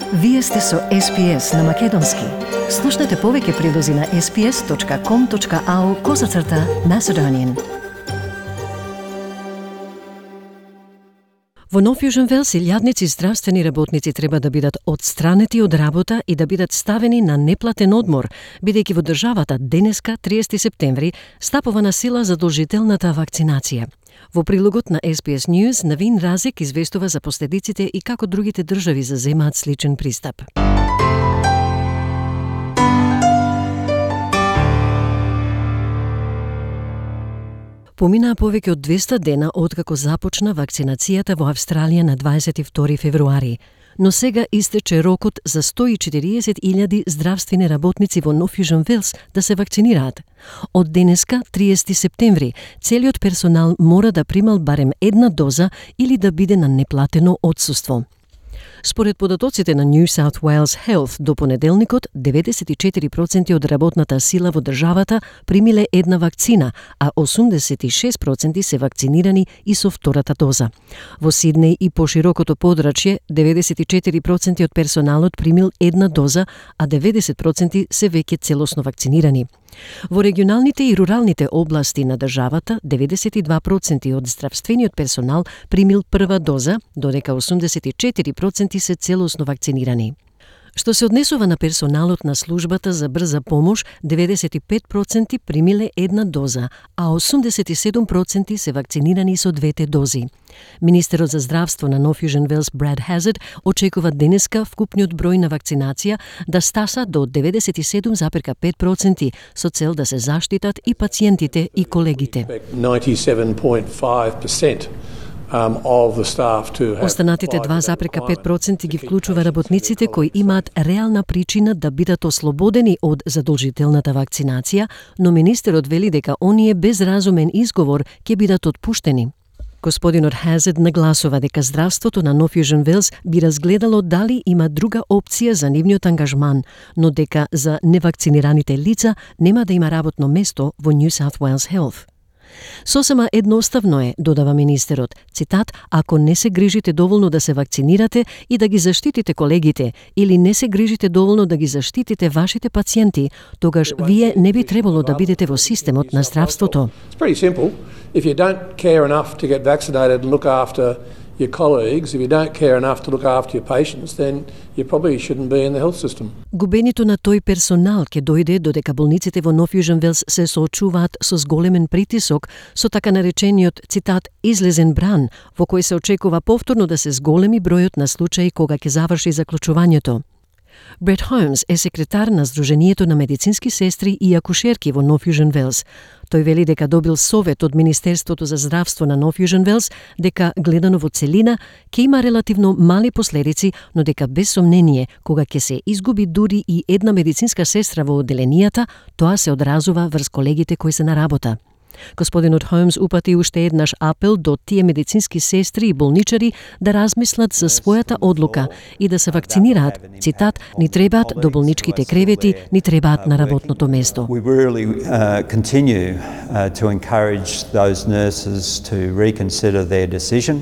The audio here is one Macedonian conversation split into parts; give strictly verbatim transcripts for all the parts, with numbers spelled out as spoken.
Вие сте со Ес Би Ес на Македонски. Слушнете повеќе прилози на ес би ес точка ком точка ау козацрта Macedonian. Во Нов Јужен Велс илјадници здравствени работници треба да бидат отстранети од работа и да бидат ставени на неплатен одмор, бидејќи во државата денеска, триесети септември, стапува на сила задолжителната вакцинација. Во прилогот на Ес Би Ес News, Навин Разик известува за последиците и како другите држави заземаат сличен пристап. Поминаа повеќе од двеста дена откако започна вакцинацијата во Австралија на дваесет и втори февруари, но сега истече рокот за сто и четириесет илјади здравствени работници во Нов Јужен Велс да се вакцинираат. Од денеска, триесети септември, целиот персонал мора да примал барем една доза или да биде на неплатено отсуство. Според податоците на New South Wales Health, до понеделникот деветдесет и четири проценти од работната сила во државата примиле една вакцина, а осумдесет и шест проценти се вакцинирани и со втората доза. Во Сиднеј и поширокото подрачје деветдесет и четири проценти од персоналот примил една доза, а деветдесет проценти се веќе целосно вакцинирани. Во регионалните и руралните области на државата деветдесет и два проценти од здравствениот персонал примил прва доза, додека осумдесет и четири проценти се целосно вакцинирани. Што се однесува на персоналот на службата за брза помош, деветдесет и пет проценти примиле една доза, а осумдесет и седум проценти се вакцинирани со двете дози. Министерот за здравство на Нов Јужен Велс Брад Хазард очекува денеска вкупниот број на вакцинација да стаса до деветдесет и седум зарез пет проценти со цел да се заштитат и пациентите и колегите. Останатите два зарез пет проценти ги вклучува работниците кои имаат реална причина да бидат ослободени од задолжителната вакцинација, но министерот вели дека оние без разумен изговор ќе бидат отпуштени. Господинот Хазард нагласува дека здравството на Нов Јужен Велс би разгледало дали има друга опција за нивниот ангажман, но дека за невакцинираните лица нема да има работно место во New South Wales Health. Сосема едноставно е, додава министерот, цитат, ако не се грижите доволно да се вакцинирате и да ги заштитите колегите, или не се грижите доволно да ги заштитите вашите пациенти, тогаш вие не би требало да бидете во системот на здравството. If you don't care enough to get vaccinated and look after your colleagues, if you don't care enough to look after your patients, then you probably shouldn't be in the health system. Губењето на тој персонал ќе дојде додека болниците во Нов Јужен Велс се соочуваат со зголемен притисок, со така наречениот, цитат, излезен бран, во кој се очекува повторно да се зголеми бројот на случаи кога ќе заврши заклучувањето. Брет Холмс е секретар на Сдруженијето на медицински сестри и акушерки во Нов Јужен Велс. Тој вели дека добил совет од Министерството за здравство на Нов Јужен Велс дека гледано во целина ќе има релативно мали последици, но дека без сомнение кога ќе се изгуби дури и една медицинска сестра во одделенијата, тоа се одразува врз колегите кои се на работа. Господинот Холмс упати уште еднаш апел до тие медицински сестри и болничари да размислат за својата одлука и да се вакцинираат. Цитат, ни требаат до болничките кревети, ни требаат на работното место. We really uh, continue uh, to encourage those nurses to reconsider their decision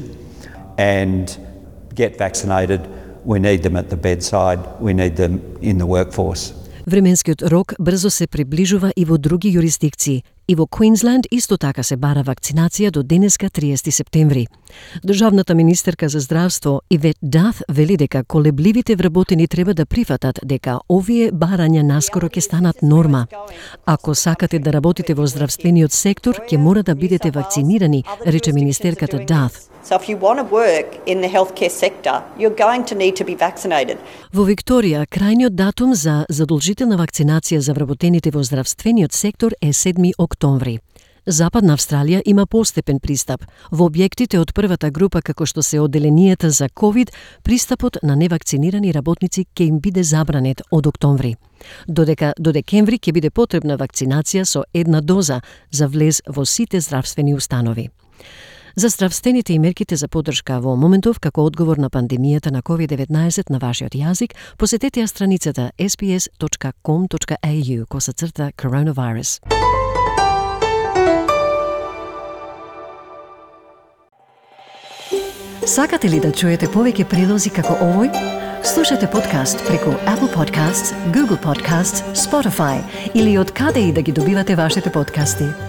and get vaccinated. We need them at the bedside. We need them in the workforce. Временскиот рок брзо се приближува и во други јурисдикции. И во Квинсленд исто така се бара вакцинација до денеска триесети септември. Државната министерка за здравство Ивет Дат вели дека колебливите вработени треба да прифатат дека овие барања наскоро ќе станат норма. Ако сакате да работите во здравствениот сектор, ќе мора да бидете вакцинирани, рече министерката Дат. So if you want to work in the healthcare sector, you're going to need to be vaccinated. Во Викторија, крајниот датум за задолжителна вакцинација за вработените во здравствениот сектор е седми октомври. Западна Австралија има постепен пристап. Во објектите од првата група, како што се одделенијата за ковид, пристапот на невакцинирани работници ќе им биде забранет од октомври. Додека до декември ќе биде потребна вакцинација со една доза за влез во сите здравствени установи. За здравствените и мерките за поддршка во моментов како одговор на пандемијата на ковид деветнаесет на вашиот јазик, посетете ја страницата ес би ес точка ком точка ей ю косацрта coronavirus. Сакате ли да чуете повеќе прилози како овој? Слушате подкаст преку Apple Podcasts, Google Podcasts, Spotify или откъде и да ги добивате вашите подкасти.